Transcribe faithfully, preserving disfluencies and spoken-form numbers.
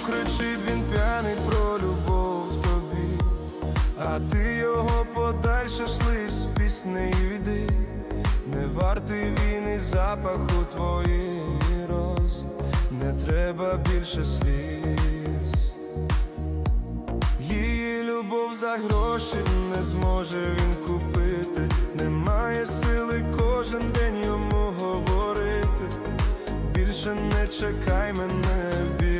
кричить, він п'яний про любов тобі, а ти його подальше шлиш з піснею йди. Не вартий він і запаху твоїх роз, не треба більше сліз. Її любов за гроші не зможе він купити, немає сили кожен день йому говорити: більше не чекай мене.